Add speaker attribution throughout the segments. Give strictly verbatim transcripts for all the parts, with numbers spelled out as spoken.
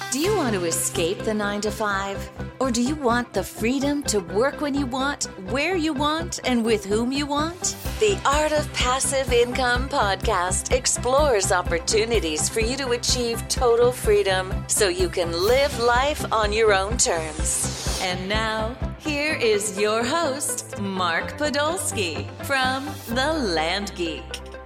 Speaker 1: Do you want to escape the nine to five? Or do you want the freedom to work when you want, where you want, and with whom you want? The Art of Passive Income podcast explores opportunities for you to achieve total freedom so you can live life on your own terms. And now, here is your host, Mark Podolsky from The Land Geek.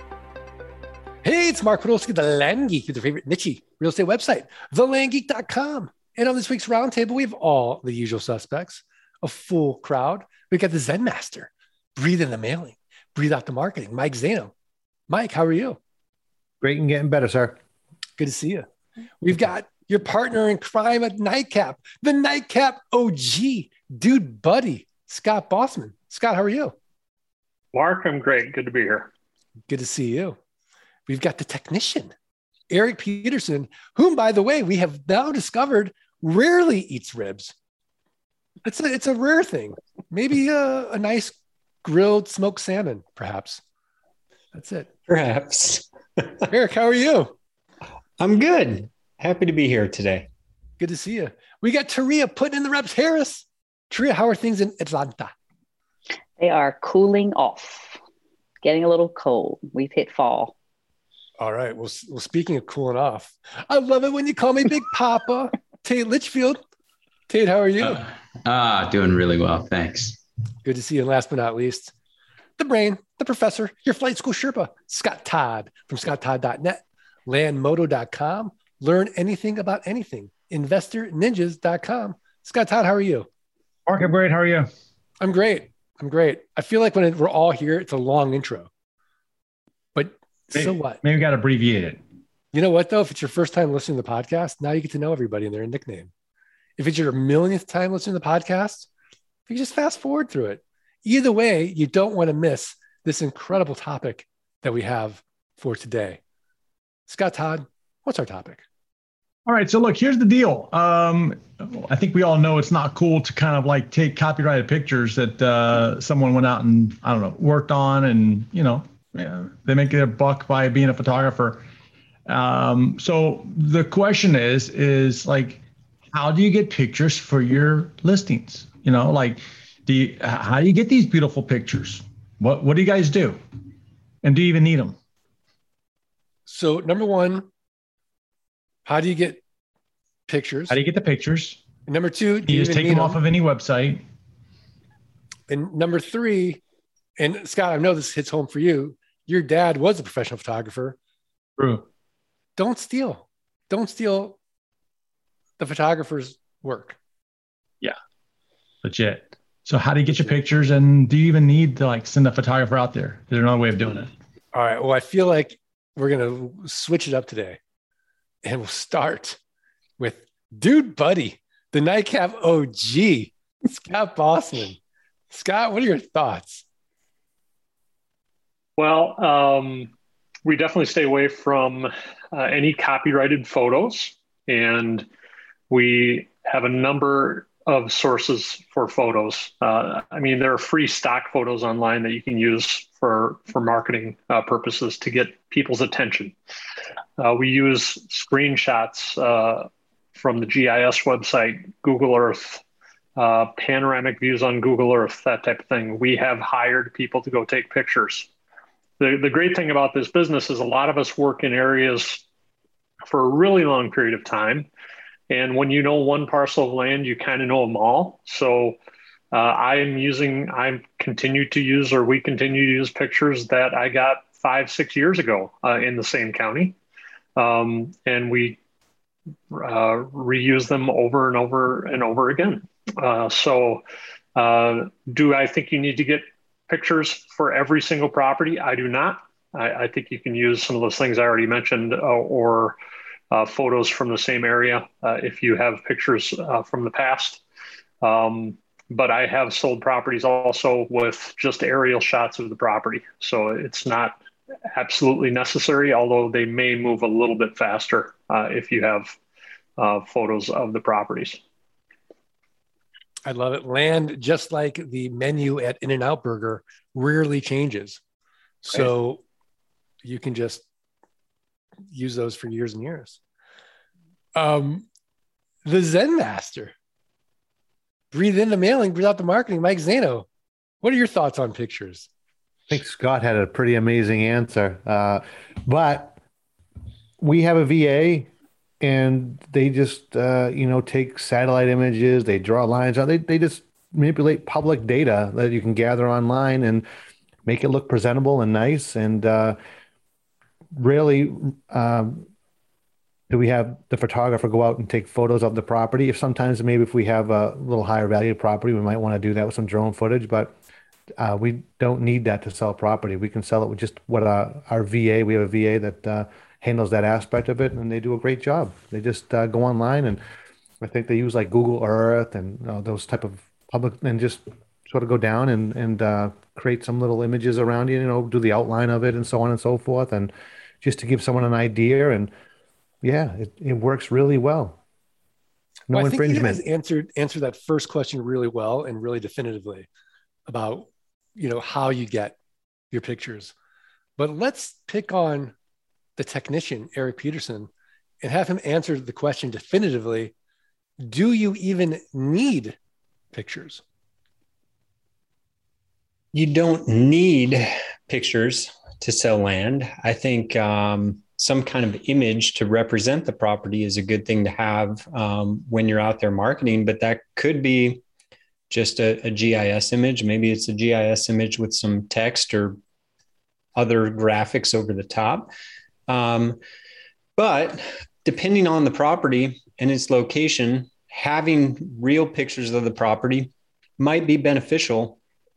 Speaker 2: Hey, it's Mark Podolsky, The Land Geek, with your favorite niche real estate website, the land geek dot com. And on this week's roundtable, we have all the usual suspects, a full crowd. We've got the Zen Master, breathe in the mailing, breathe out the marketing, Mike Zano. Mike, how are you?
Speaker 3: Great and getting better, sir.
Speaker 2: Good to see you. We've got your partner in crime at Nightcap, the Nightcap O G, dude buddy, Scott Bossman. Scott, how are you?
Speaker 4: Mark, I'm great. Good to be here.
Speaker 2: Good to see you. We've got the technician, Eric Peterson, whom, by the way, we have now discovered rarely eats ribs. It's a, it's a rare thing. Maybe a, a nice grilled smoked salmon, perhaps. That's it.
Speaker 3: Perhaps.
Speaker 2: Eric, how are you?
Speaker 3: I'm good. Happy to be here today.
Speaker 2: Good to see you. We got Taria putting in the reps. Harris. Taria, how are things in Atlanta?
Speaker 5: They are cooling off, getting a little cold. We've hit fall.
Speaker 2: All right. Well, well, speaking of cooling off, I love it when you call me Big Papa. Tate Litchfield. Tate, how are you?
Speaker 6: Uh, ah, doing really well. Thanks.
Speaker 2: Good to see you. And last but not least, the brain, the professor, your flight school Sherpa, Scott Todd from scott todd dot net, landmodo dot com. Learn anything about anything. investor ninjas dot com. Scott Todd, how are you?
Speaker 7: Mark, I'm great. How are you?
Speaker 2: I'm great. I'm great. I feel like when we're all here, it's a long intro. But
Speaker 7: maybe,
Speaker 2: so what?
Speaker 7: Maybe we got to abbreviate it.
Speaker 2: You know what, though? If it's your first time listening to the podcast, now you get to know everybody and their nickname. If it's your millionth time listening to the podcast, you just fast forward through it. Either way, you don't want to miss this incredible topic that we have for today. Scott Todd, what's our topic?
Speaker 7: All right. So look, here's the deal. Um, I think we all know it's not cool to kind of like take copyrighted pictures that uh, someone went out and, I don't know, worked on and, you know, yeah, they make their buck by being a photographer. Um, so the question is, is like, how do you get pictures for your listings? You know, like, do you, how do you get these beautiful pictures? What, what do you guys do? And do you even need them?
Speaker 2: So number one, how do you get pictures?
Speaker 7: How do you get the pictures?
Speaker 2: And number two, do
Speaker 7: you,
Speaker 2: you
Speaker 7: just take them, them off of any website.
Speaker 2: And number three, and Scott, I know this hits home for you. Your dad was a professional photographer.
Speaker 7: True.
Speaker 2: Don't steal. Don't steal the photographer's work.
Speaker 7: Yeah, legit. So how do you get your pictures? And do you even need to like send a photographer out there? Is there another way of doing it?
Speaker 2: All right. Well, I feel like we're going to switch it up today. And we'll start with dude buddy, the Nightcap O G, Scott Bossman. Scott, what are your thoughts?
Speaker 4: Well, um, we definitely stay away from uh, any copyrighted photos. And we have a number of sources for photos. Uh, I mean, there are free stock photos online that you can use for, for marketing uh, purposes to get people's attention. Uh, we use screenshots uh, from the G I S website, Google Earth, uh, panoramic views on Google Earth, that type of thing. We have hired people to go take pictures. The, the great thing about this business is a lot of us work in areas for a really long period of time. And when you know one parcel of land, you kind of know them all. So uh, I am using, I continue to use, or we continue to use pictures that I got five, six years ago uh, in the same county. Um, and we uh, reuse them over and over and over again. Uh, so uh, do I think you need to get pictures for every single property? I do not. I, I think you can use some of those things I already mentioned uh, or uh, photos from the same area uh, if you have pictures uh, from the past. Um, but I have sold properties also with just aerial shots of the property. So it's not absolutely necessary, although they may move a little bit faster uh, if you have uh, photos of the properties.
Speaker 2: I love it. Land, just like the menu at In-N-Out Burger, rarely changes. So right. You can just use those for years and years. Um, the Zen master. Breathe in the mailing, breathe out the marketing. Mike Zano, what are your thoughts on pictures?
Speaker 3: I think Scott had a pretty amazing answer. Uh, but we have a V A and they just, uh, you know, take satellite images, they draw lines out, they, they just manipulate public data that you can gather online and make it look presentable and nice. And uh, really, um, do we have the photographer go out and take photos of the property? If sometimes maybe if we have a little higher value property, we might want to do that with some drone footage, but uh, we don't need that to sell property. We can sell it with just what our, our V A, we have a V A that uh, handles that aspect of it, and they do a great job. They just uh, go online, and I think they use like Google Earth and you know, those type of public, and just sort of go down and, and uh, create some little images around you, you know, do the outline of it and so on and so forth. And just to give someone an idea. And yeah, it, it works really well. No
Speaker 2: well, I
Speaker 3: infringement.
Speaker 2: think you guys answered, answered that first question really well and really definitively about, you know, how you get your pictures. But let's pick on the technician, Eric Peterson, and have him answer the question definitively. Do you even need pictures?
Speaker 8: You don't need pictures to sell land. I think um, some kind of image to represent the property is a good thing to have um, when you're out there marketing, but that could be just a, a G I S image. Maybe it's a G I S image with some text or other graphics over the top. Um, but depending on the property and its location, having real pictures of the property might be beneficial.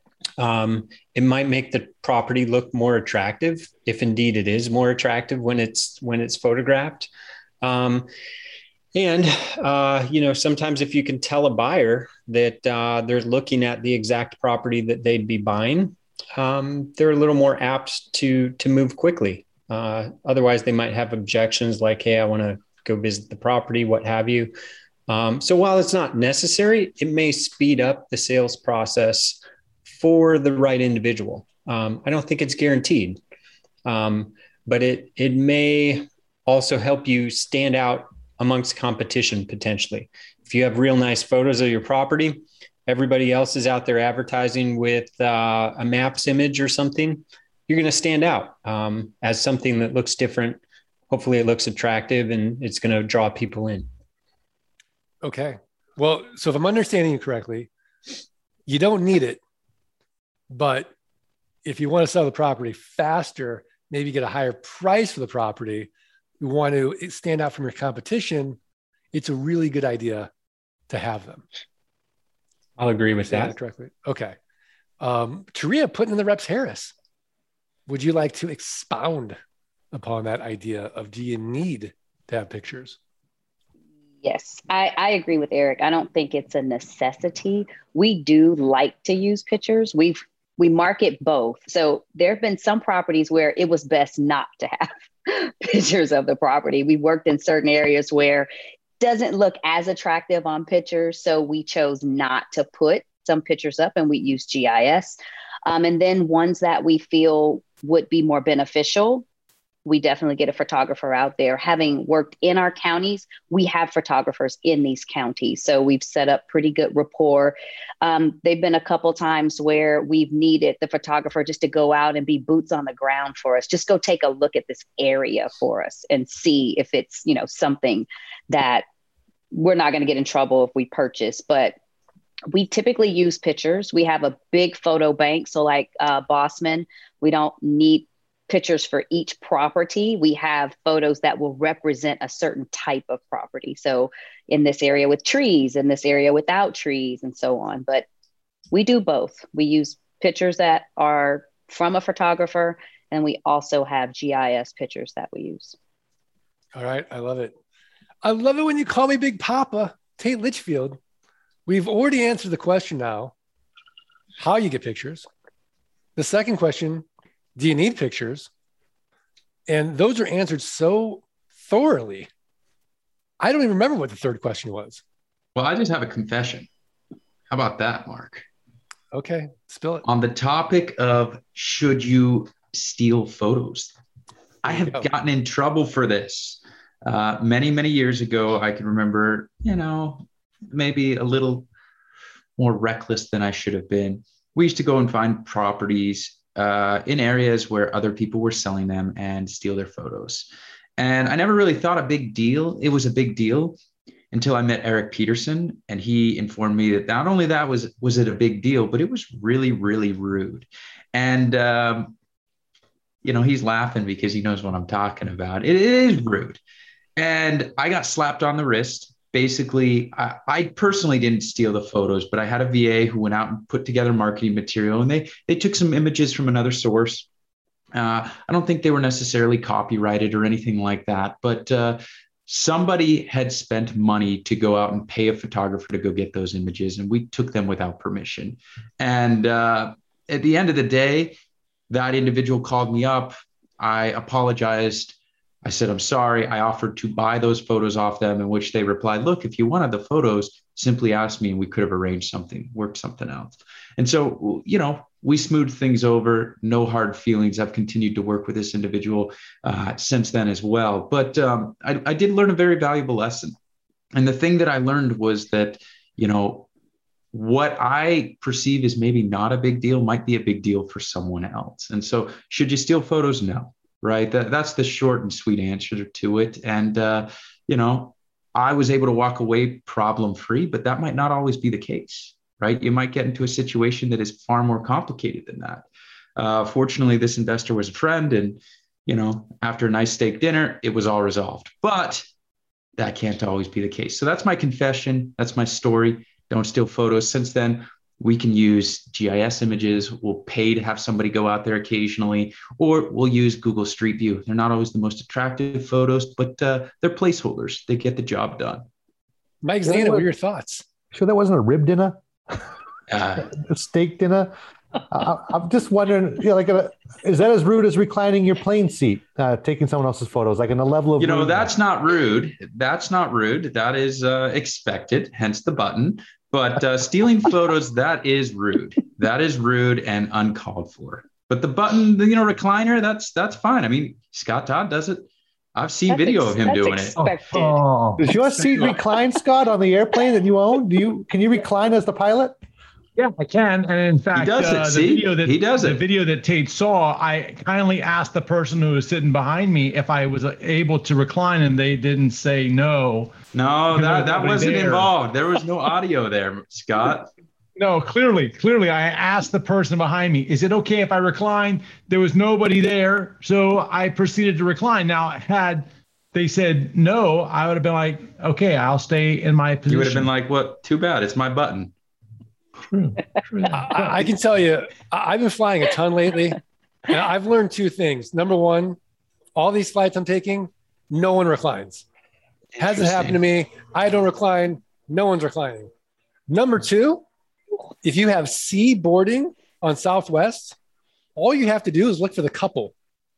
Speaker 8: Um, it might make the property look more attractive, if indeed it is more attractive when it's when it's photographed. Um, and uh, you know, sometimes if you can tell a buyer that uh, they're looking at the exact property that they'd be buying, um, they're a little more apt to to move quickly. Uh, otherwise, they might have objections like, "Hey, I want to go visit the property," what have you. Um, so while it's not necessary, it may speed up the sales process for the right individual. Um, I don't think it's guaranteed, um, but it it may also help you stand out amongst competition potentially. If you have real nice photos of your property, everybody else is out there advertising with uh, a maps image or something, you're going to stand out um, as something that looks different. Hopefully it looks attractive and it's going to draw people in.
Speaker 2: Okay. Well, so if I'm understanding you correctly, you don't need it. But if you want to sell the property faster, maybe get a higher price for the property, you want to stand out from your competition, it's a really good idea to have them.
Speaker 8: I'll agree with that.
Speaker 2: that correctly. Okay. Um, Taria, putting in the reps Harris, would you like to expound upon that idea of do you need to have pictures?
Speaker 5: Yes, I, I agree with Eric. I don't think it's a necessity. We do like to use pictures. We've we market both. So there have been some properties where it was best not to have pictures of the property. We worked in certain areas where it doesn't look as attractive on pictures. So we chose not to put some pictures up and we use G I S. Um, and then ones that we feel would be more beneficial, we definitely get a photographer out there. Having worked in our counties, we have photographers in these counties. So we've set up pretty good rapport. Um, they've been a couple times where we've needed the photographer just to go out and be boots on the ground for us. Just go take a look at this area for us and see if it's, you know, something that we're not going to get in trouble if we purchase. But we typically use pictures. We have a big photo bank. So like uh, Bossman, we don't need pictures for each property. We have photos that will represent a certain type of property. So in this area with trees, in this area without trees, and so on. But we do both. We use pictures that are from a photographer, and we also have G I S pictures that we use.
Speaker 2: All right. I love it. I love it when you call me Big Papa. Tate Litchfield. We've already answered the question now, how you get pictures. The second question, do you need pictures? And those are answered so thoroughly. I don't even remember what the third question was.
Speaker 6: Well, I just have a confession. How about that, Mark?
Speaker 2: Okay, spill it.
Speaker 6: On the topic of should you steal photos, I have gotten in trouble for this. Uh, many, many years ago, I can remember, you know, maybe a little more reckless than I should have been. We used to go and find properties uh, in areas where other people were selling them and steal their photos. And I never really thought a big deal. It was a big deal until I met Eric Peterson, and he informed me that not only that was, was it a big deal, but it was really, really rude. And, um, you know, he's laughing because he knows what I'm talking about. It is rude. And I got slapped on the wrist. Basically, I, I personally didn't steal the photos, but I had a V A who went out and put together marketing material, and they, they took some images from another source. Uh, I don't think they were necessarily copyrighted or anything like that, but uh, somebody had spent money to go out and pay a photographer to go get those images, and we took them without permission. And uh, at the end of the day, that individual called me up. I apologized. I said, I'm sorry. I offered to buy those photos off them, in which they replied, look, if you wanted the photos, simply ask me and we could have arranged something, worked something out. And so, you know, we smoothed things over, no hard feelings. I've continued to work with this individual uh, since then as well. But um, I, I did learn a very valuable lesson. And the thing that I learned was that, you know, what I perceive as maybe not a big deal might be a big deal for someone else. And so should you steal photos? No, right? That, that's the short and sweet answer to it. And, uh, you know, I was able to walk away problem free, but that might not always be the case. Right? You might get into a situation that is far more complicated than that. Uh, fortunately, this investor was a friend, and, you know, after a nice steak dinner, it was all resolved. But that can't always be the case. So that's my confession. That's my story. Don't steal photos. Since then, we can use G I S images. We'll pay to have somebody go out there occasionally, or we'll use Google Street View. They're not always the most attractive photos, but uh, they're placeholders. They get the job done.
Speaker 2: Mike Zana, what are your thoughts?
Speaker 3: Sure that wasn't a rib dinner?
Speaker 6: Uh,
Speaker 3: a steak dinner. I, I'm just wondering, you know, like, a, is that as rude as reclining your plane seat, uh, taking someone else's photos, like in a level of,
Speaker 6: you know,
Speaker 3: rudeness?
Speaker 6: that's not rude. That's not rude. That is uh, expected, hence the button. But uh, stealing photos, that is rude. That is rude and uncalled for. But the button, you know, recliner, that's that's fine. I mean, Scott Todd does it. I've seen
Speaker 5: That's
Speaker 6: video
Speaker 5: ex-
Speaker 6: of him
Speaker 5: that's
Speaker 6: doing
Speaker 5: expected.
Speaker 6: it.
Speaker 7: Oh,
Speaker 3: Does your seat recline, Scott, on the airplane that you own? Do you can you recline as the pilot?
Speaker 7: yeah, I can. And in fact,
Speaker 6: He does it,
Speaker 7: uh, the
Speaker 6: see?
Speaker 7: video that
Speaker 6: He does
Speaker 7: the
Speaker 6: it.
Speaker 7: video that Tate saw, I kindly asked the person who was sitting behind me if I was able to recline, and they didn't say no.
Speaker 6: No,
Speaker 7: Because
Speaker 6: that,
Speaker 7: there's
Speaker 6: that
Speaker 7: nobody
Speaker 6: wasn't
Speaker 7: there.
Speaker 6: involved. There was no audio there, Scott.
Speaker 7: No, clearly, clearly, I asked the person behind me, is it okay if I recline? There was nobody there, so I proceeded to recline. Now, had they said no, I would have been like, okay, I'll stay in my position.
Speaker 6: You would have been like, "What? Too bad. It's my button."
Speaker 7: True, true.
Speaker 2: I, I can tell you, I- I've been flying a ton lately, and I've learned two things. Number one, all these flights I'm taking, no one reclines. Hasn't happened to me. I don't recline. No one's reclining. Number two, if you have C boarding on Southwest, all you have to do is look for the couple.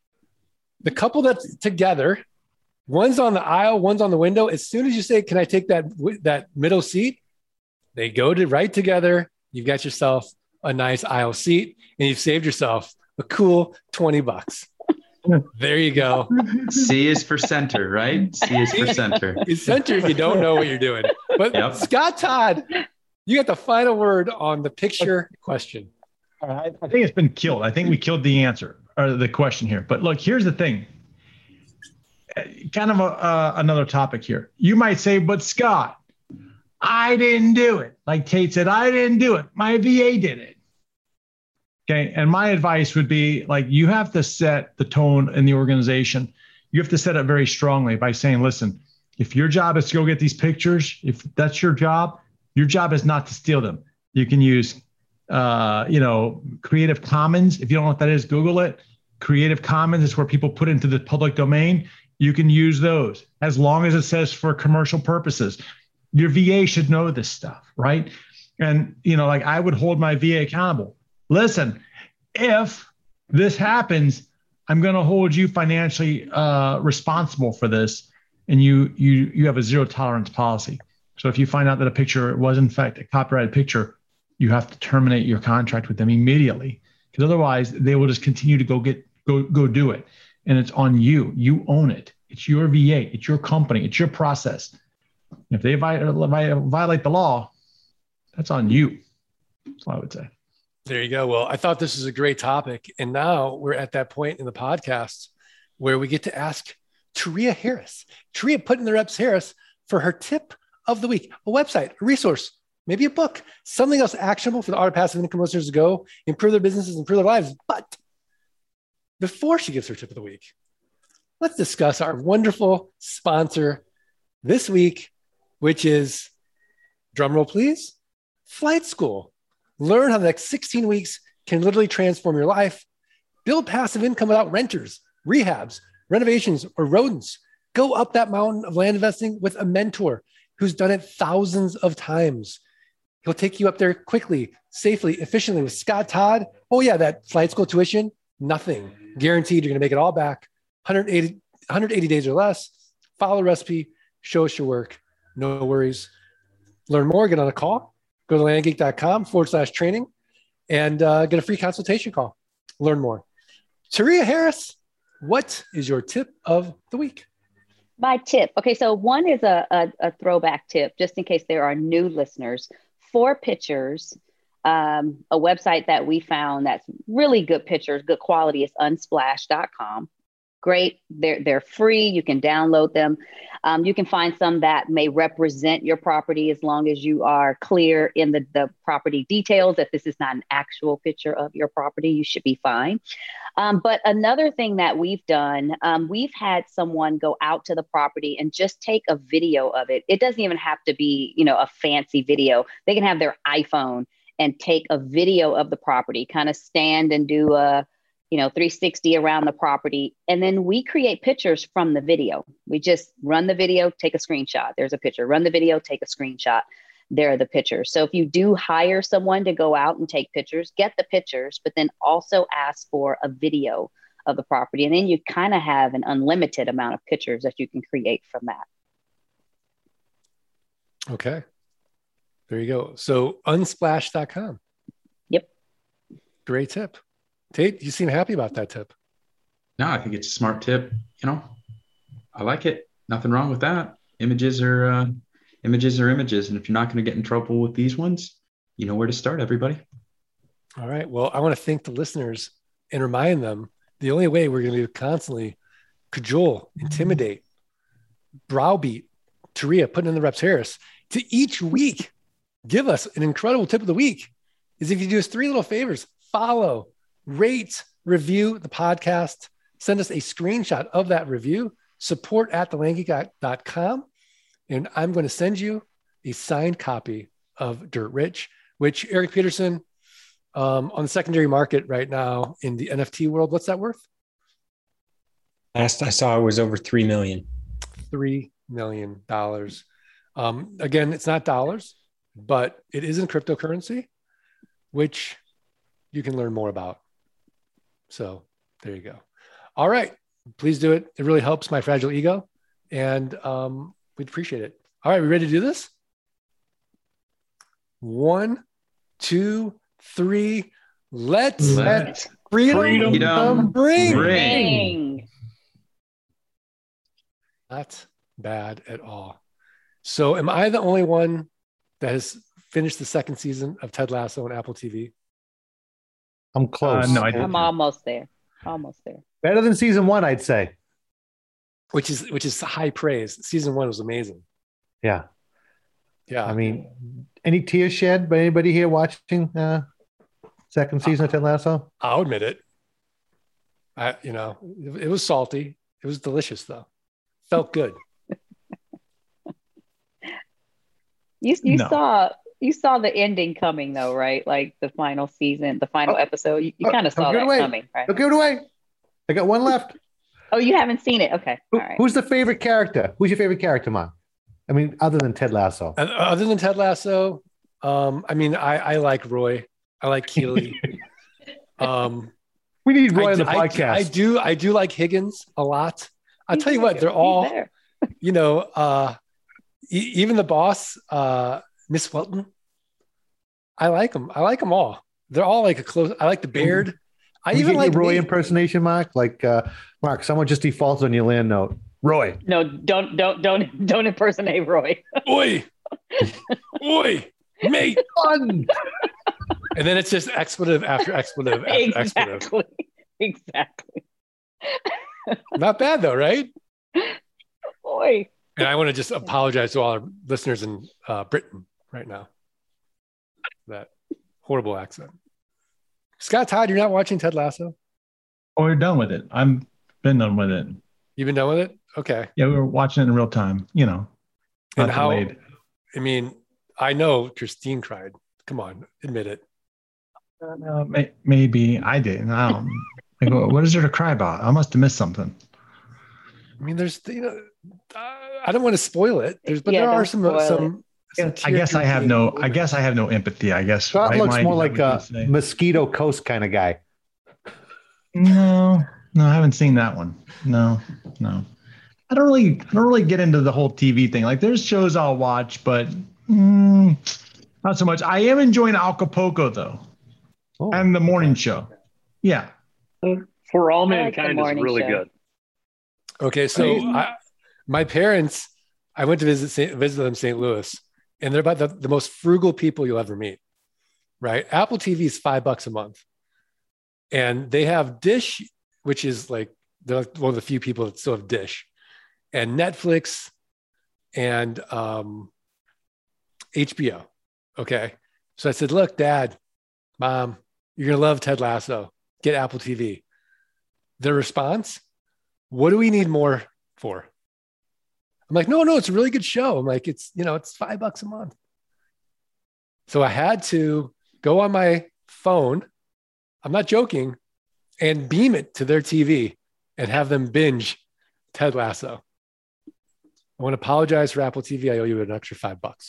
Speaker 2: The couple that's together, one's on the aisle, one's on the window. As soon as you say, can I take that, that middle seat? They go to right together. You've got yourself a nice aisle seat, and you've saved yourself a cool twenty bucks. There you go.
Speaker 6: C is for center, right? C is for center.
Speaker 2: It's center if you don't know what you're doing. But
Speaker 6: Yep.
Speaker 2: Scott Todd, you got the final word on the picture question.
Speaker 7: All right, I think it's been killed. I think we killed the answer or the question here. But look, here's the thing. Uh, Kind of a, uh, another topic here. You might say, but Scott, I didn't do it. Like Tate said, I didn't do it. My V A did it. Okay. And my advice would be like, you have to set the tone in the organization. You have to set it very strongly by saying, listen, if your job is to go get these pictures, if that's your job, your job is not to steal them. You can use, uh, you know, Creative Commons. If you don't know what that is, Google it. Creative Commons is where people put into the public domain. You can use those as long as it says for commercial purposes. Your V A should know this stuff, right? And, you know, like I would hold my V A accountable. Listen, if this happens, I'm going to hold you financially uh, responsible for this. And you you you have a zero tolerance policy. So if you find out that a picture was in fact a copyrighted picture, you have to terminate your contract with them immediately, because otherwise they will just continue to go get go go do it, and it's on you. You own it. It's your V A. It's your company. It's your process. If they violate the law, that's on you. That's what I would say.
Speaker 2: There you go. Well, I thought this was a great topic. And now we're at that point in the podcast where we get to ask Taria Harris. Taria put in the reps Harris for her tip of the week, a website, a resource, maybe a book, something else actionable for the Art of Passive Income listeners to go improve their businesses, improve their lives. But before she gives her tip of the week, let's discuss our wonderful sponsor this week, which is, drumroll please, Flight School. Learn how the next sixteen weeks can literally transform your life. Build passive income without renters, rehabs, renovations, or rodents. Go up that mountain of land investing with a mentor who's done it thousands of times. He'll take you up there quickly, safely, efficiently with Scott Todd. Oh yeah, that Flight School tuition, nothing. Guaranteed you're gonna make it all back. one hundred eighty, one hundred eighty days or less. Follow the recipe, show us your work. No worries. Learn more, get on a call. Go to landgeek.com forward slash training and uh, get a free consultation call. Learn more. Taria Harris, what is your tip of the week?
Speaker 5: My tip. Okay, so one is a, a, a throwback tip, just in case there are new listeners. For pictures, um, a website that we found that's really good pictures, good quality is unsplash dot com. Great. They're, they're free. You can download them. Um, you can find some that may represent your property as long as you are clear in the, the property details. If this is not an actual picture of your property, you should be fine. Um, but another thing that we've done, um, we've had someone go out to the property and just take a video of it. It doesn't even have to be, you know, a fancy video. They can have their iPhone and take a video of the property, kind of stand and do a, you know, three sixty around the property. And then we create pictures from the video. We just run the video, take a screenshot. There's a picture, run the video, take a screenshot. There are the pictures. So if you do hire someone to go out and take pictures, get the pictures, but then also ask for a video of the property. And then you kind of have an unlimited amount of pictures that you can create from that.
Speaker 2: Okay. There you go. So unsplash dot com.
Speaker 5: Yep.
Speaker 2: Great tip. Tate, you seem happy about that tip.
Speaker 6: No, I think it's a smart tip. You know, I like it. Nothing wrong with that. Images are uh, images are images. And if you're not going to get in trouble with these ones, you know where to start, everybody.
Speaker 2: All right. Well, I want to thank the listeners and remind them the only way we're going to constantly cajole, intimidate, browbeat Taria, putting in the reps Harris to each week give us an incredible tip of the week is if you do us three little favors. Follow, rate, review the podcast, send us a screenshot of that review, support at the land geek dot com, and I'm going to send you a signed copy of Dirt Rich, which Eric Peterson, um, on the secondary market right now in the N F T world, what's that worth?
Speaker 8: Last I saw it was over three million.
Speaker 2: three million dollars. Um, again, it's not dollars, but it is in cryptocurrency, which you can learn more about. So there you go. All right. Please do it. It really helps my fragile ego. And um, we'd appreciate it. All right. We ready to do this? One, two, three. Let's let freedom, freedom bring.
Speaker 5: bring.
Speaker 2: Not bad at all. So am I the only one that has finished the second season of Ted Lasso on Apple T V?
Speaker 3: I'm close.
Speaker 7: Uh, no, I didn't.
Speaker 5: I'm almost there. Almost there.
Speaker 3: Better than season one, I'd say.
Speaker 2: Which is which is high praise. Season one was amazing.
Speaker 3: Yeah.
Speaker 2: Yeah.
Speaker 3: I mean, any tears shed by anybody here watching uh, second season of Ted Lasso?
Speaker 2: I'll admit it. I, you know, it, it was salty. It was delicious, though. Felt good.
Speaker 5: You you
Speaker 7: No.
Speaker 5: saw you saw the ending coming though, right? Like the final season, the final
Speaker 3: Oh,
Speaker 5: episode. You, you
Speaker 3: oh,
Speaker 5: kind of saw
Speaker 3: don't give it
Speaker 5: that
Speaker 3: away.
Speaker 5: coming, right?
Speaker 3: Don't give it away. I got one left.
Speaker 5: Oh, you haven't seen it? Okay.
Speaker 3: Who-
Speaker 5: All right.
Speaker 3: Who's the favorite character? Who's your favorite character, Mom? I mean, other than Ted Lasso.
Speaker 2: Uh, Other than Ted Lasso, um, I mean, I, I like Roy. I like Keely. um,
Speaker 3: We need Roy
Speaker 2: I,
Speaker 3: on the
Speaker 2: I-
Speaker 3: podcast.
Speaker 2: I do. I do like Higgins a lot. I'll
Speaker 5: He's
Speaker 2: tell you what,
Speaker 5: there.
Speaker 2: they're
Speaker 5: He's
Speaker 2: all,
Speaker 5: there.
Speaker 2: you know, uh, e- even the boss, uh, Miss Welton. I like them. I like them all. They're all like a close. I like the Baird. I
Speaker 3: Can we
Speaker 2: even
Speaker 3: get
Speaker 2: like
Speaker 3: your Roy
Speaker 2: Nate.
Speaker 3: impersonation, Mark. Like, uh, Mark, someone just defaulted on your land note. Roy.
Speaker 5: No, don't don't don't don't impersonate Roy.
Speaker 2: Oi, oi, mate.
Speaker 3: Fun.
Speaker 2: And then it's just expletive after expletive after
Speaker 5: exactly.
Speaker 2: expletive.
Speaker 5: Exactly.
Speaker 2: Not bad though, right?
Speaker 5: Boy.
Speaker 2: And I want to just apologize to all our listeners in uh, Britain right now. That horrible accent. Scott Todd, you're not watching Ted Lasso?
Speaker 7: Oh, we're done with it. I'm been done with it.
Speaker 2: You've been done with it? Okay.
Speaker 7: Yeah, we were watching it in real time. You know,
Speaker 2: And
Speaker 7: not
Speaker 2: how?
Speaker 7: delayed.
Speaker 2: I mean, I know Christine cried. Come on, admit it.
Speaker 7: Uh, may, maybe I didn't. I don't. Like, what- what is there to cry about? I must have missed something.
Speaker 2: I mean, there's you know, uh, I don't want to spoil it. There's, but
Speaker 5: Yeah,
Speaker 2: there are
Speaker 5: don't
Speaker 2: some
Speaker 5: spoil
Speaker 2: some. some
Speaker 7: I guess I have
Speaker 2: tear-jerking
Speaker 7: no. I
Speaker 2: moments.
Speaker 7: guess I have no empathy. I guess
Speaker 3: Scott
Speaker 7: right,
Speaker 3: looks
Speaker 7: Mike?
Speaker 3: more
Speaker 7: Is that
Speaker 3: like
Speaker 7: what
Speaker 3: a
Speaker 7: you say?
Speaker 3: Mosquito Coast kind of guy.
Speaker 7: No, no, I haven't seen that one. No, no. I don't really, I don't really get into the whole T V thing. Like, there's shows I'll watch, but mm, not so much. I am enjoying Acapulco though,
Speaker 3: Oh,
Speaker 7: and the morning show. Yeah,
Speaker 4: For All
Speaker 5: I like the
Speaker 4: Mankind is
Speaker 5: morning
Speaker 4: really
Speaker 5: show.
Speaker 4: good.
Speaker 2: Okay, so I, my parents, I went to visit Saint, visit them in Saint Louis, and they're about the, the most frugal people you'll ever meet. Right? Apple T V is five bucks a month, and they have Dish, which is like they're like one of the few people that still have Dish, and Netflix, and um, H B O. Okay, so I said, "Look, Dad, Mom, you're gonna love Ted Lasso. Get Apple T V." Their response, "What do we need more for?" I'm like, no, no, it's a really good show. I'm like, it's, you know, it's five bucks a month. So I had to go on my phone, I'm not joking, and beam it to their T V and have them binge Ted Lasso. I want to apologize for Apple T V. I owe you an extra five bucks.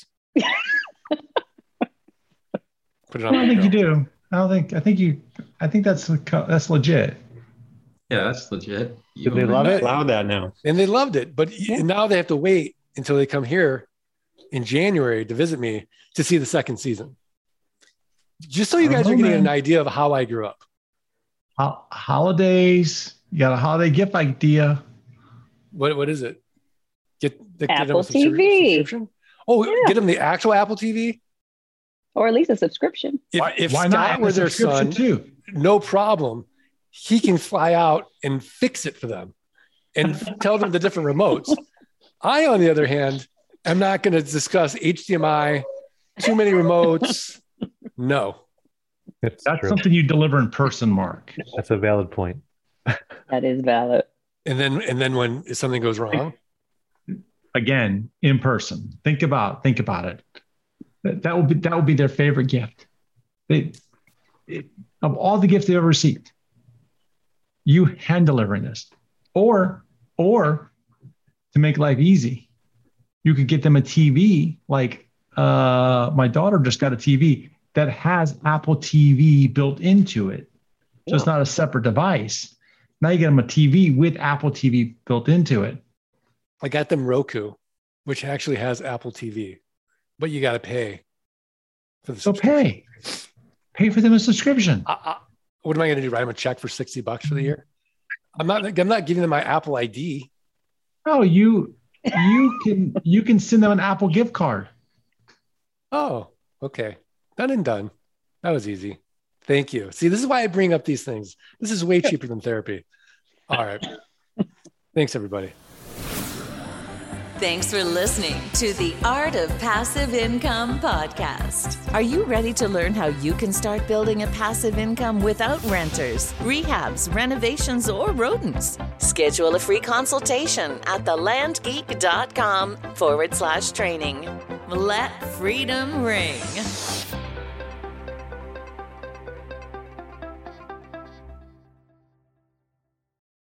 Speaker 2: Put it
Speaker 7: I
Speaker 2: on
Speaker 7: don't
Speaker 2: my
Speaker 7: think you
Speaker 2: bill.
Speaker 7: do. I don't think. I think you. I think that's that's legit.
Speaker 6: Yeah, that's legit.
Speaker 3: Did they love it?
Speaker 8: Allow that now.
Speaker 2: And they loved it. But y- now they have to wait until they come here in January to visit me to see the second season. Just so you guys
Speaker 7: Oh,
Speaker 2: are getting
Speaker 7: man.
Speaker 2: an idea of how I grew up.
Speaker 7: Ho- holidays. You got a holiday gift idea.
Speaker 2: What what is it? Get, the, get them
Speaker 5: Apple
Speaker 2: a subscri-
Speaker 5: T V.
Speaker 2: subscription? Oh,
Speaker 5: Yeah.
Speaker 2: get them the actual Apple T V.
Speaker 5: Or at least a subscription.
Speaker 2: If,
Speaker 7: Why,
Speaker 2: if
Speaker 7: why
Speaker 2: Scott
Speaker 7: not?
Speaker 2: were
Speaker 7: A
Speaker 2: their
Speaker 7: subscription
Speaker 2: son,
Speaker 7: too.
Speaker 2: no problem. He can fly out and fix it for them and tell them the different remotes. I, on the other hand, am not going to discuss H D M I, too many remotes. No.
Speaker 3: It's
Speaker 7: That's
Speaker 3: true.
Speaker 7: something you deliver in person, Mark.
Speaker 3: That's a valid point.
Speaker 5: That is valid.
Speaker 2: And then and then when something goes wrong,
Speaker 7: Again, in person. Think about. Think about it. That, that would be that would be their favorite gift. They, it, of all the gifts they've ever received, you hand delivering this, or or to make life easy, you could get them a T V. Like uh, my daughter just got a T V that has Apple T V built into it, so it's not a separate device. Now you get them a T V with Apple T V built into it.
Speaker 2: I got them Roku, which actually has Apple T V, but you got to pay for the
Speaker 7: So
Speaker 2: subscription.
Speaker 7: pay, pay for them a subscription.
Speaker 2: I, I, what am I going to do? Write them a check for sixty bucks for the year? I'm not. I'm not giving them my Apple I D.
Speaker 7: Oh, you you can you can send them an Apple gift card.
Speaker 2: Oh, okay. Done and done. That was easy. Thank you. See, this is why I bring up these things. This is way cheaper than therapy. All right. Thanks, everybody.
Speaker 1: Thanks for listening to the Art of Passive Income podcast. Are you ready to learn how you can start building a passive income without renters, rehabs, renovations, or rodents? Schedule a free consultation at thelandgeek.com forward slash training. Let freedom ring.